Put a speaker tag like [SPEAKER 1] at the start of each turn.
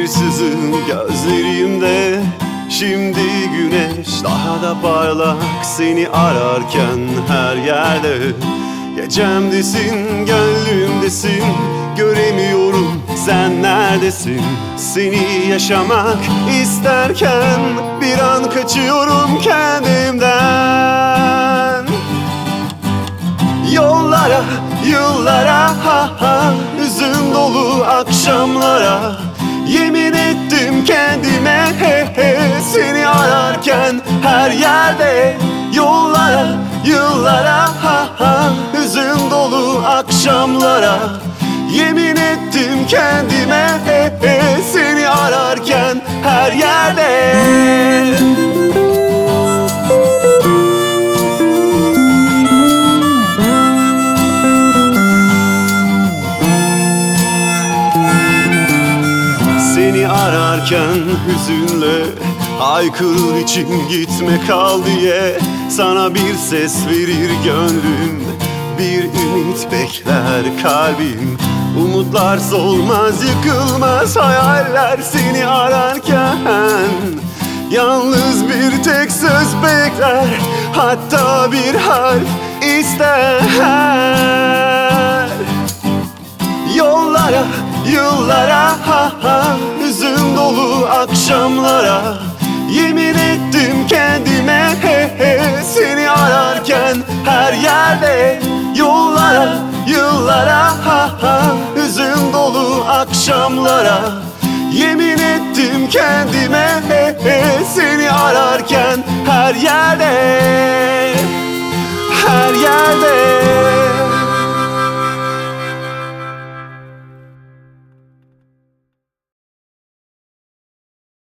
[SPEAKER 1] bir sızın gözlerimde. Şimdi güneş daha da parlak, seni ararken her yerde. Gecemdesin, gönlümdesin, göremiyorum sen neredesin. Seni yaşamak isterken bir an kaçıyorum kendimden. Yollara, yıllara, ha ha, hüzün dolu akşamlara. Yemin ettim kendime, he he, seni ararken her yerde. Yollara, yıllara, ha ha, hüzün dolu akşamlara. Yemin ettim kendime, he he, seni ararken her yerde. Seni ararken hüzünle haykırır içim, gitme kal diye. Sana bir ses verir gönlüm, bir ümit bekler kalbim. Umutlar solmaz, yıkılmaz hayaller seni ararken. Yalnız bir tek söz bekler, hatta bir harf ister. Yollara, yıllara, ha ha, hüzün dolu akşamlara. Yemin ettim kendime, he he, seni ararken her yerde. Yollara, yıllara, ha ha, hüzün dolu akşamlara. Yemin ettim kendime, he he,